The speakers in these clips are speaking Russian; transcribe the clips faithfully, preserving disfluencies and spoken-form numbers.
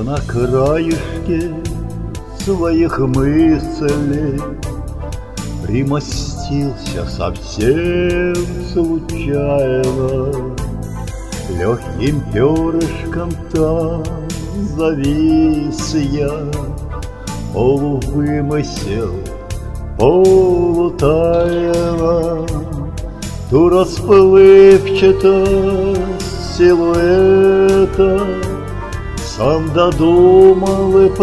на краешке своих мыслей примостился совсем случайно, легким перышком там завис я, полувымысел, полутайно, ту расплывчатость силуэта сам додумал и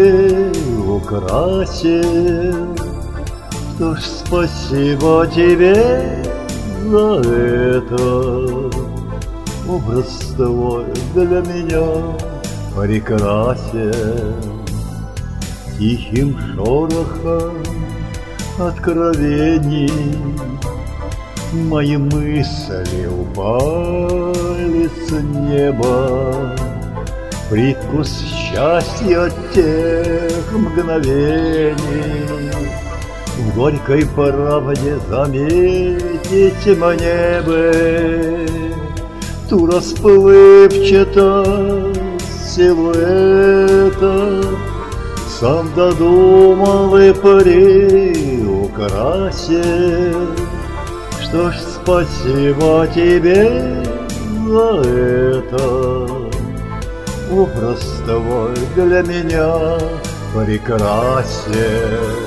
приукрасил. Что ж, спасибо тебе за это, образ твой для меня прекрасен. Тихим шорохом откровений мои мысли упали с неба, привкус счастья тех мгновений в горькой правде заметить мне бы ту расплывчатость силуэта сам додумал и приукрасил. Что ж, спасибо тебе за это, образ твой для меня прекрасен.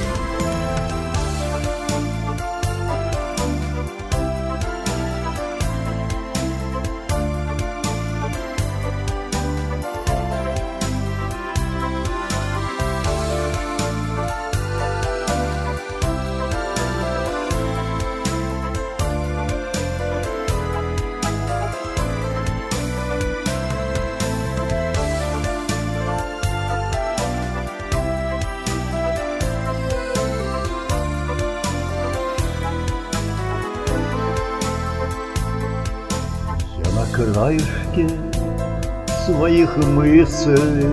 На краешке своих мыслей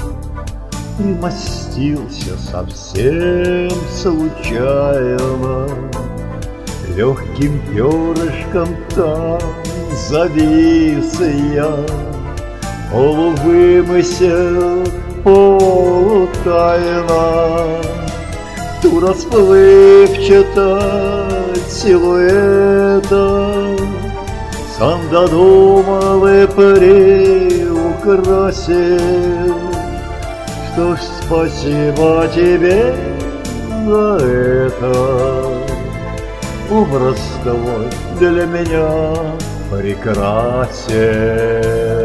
примостился совсем случайно, легким перышком там завис я, полувымысел, полутайно, ту расплывчатость силуэта сам додумал и приукрасил. Что ж, спасибо тебе за это, образ твой для меня прекрасен.